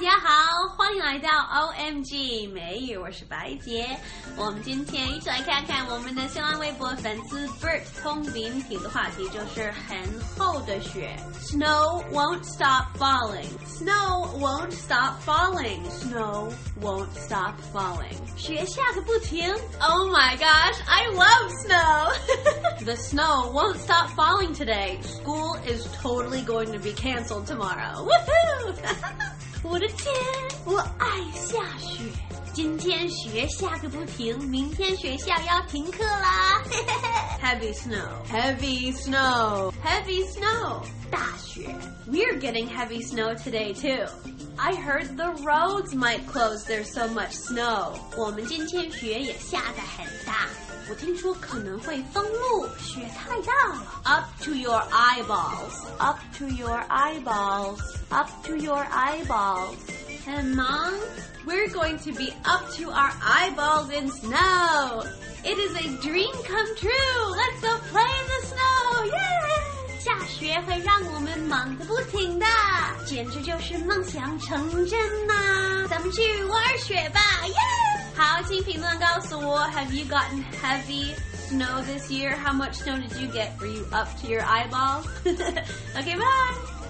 家好，欢迎来到 OMG 美语，我是白洁。我们今天一起来看看我们的新浪微博粉丝 Bert 聪明提的话题，就是很厚的雪。Snow won't stop falling. Snow won't stop falling. Snow won't stop falling. 雪下个不停。Oh my gosh, I love snow. The snow won't stop falling today. School is totally going to be canceled tomorrow. Woohoo! 我的天，我爱下雪。今天雪下个不停，明天学校要停课啦。Heavy snow, heavy snow, heavy snow. 大雪。We're getting heavy snow today too. I heard the roads might close. There's so much snow. 我们今天雪也下得很大。我听说可能会封路，雪太大了。Up to your eyeballs, up to your eyeballs, up to your eyeballs. And Mom, we're going to be up to our eyeballs in snow. It is a dream come true. Let's go play in the snow. Yeah! 下雪会让我们忙个不停的，简直就是梦想成真呐！咱们去玩雪吧，耶！好，请评论告诉我 ，Have you gotten heavy snow this year? How much snow did you get? Were you up to your eyeballs? Okay, bye.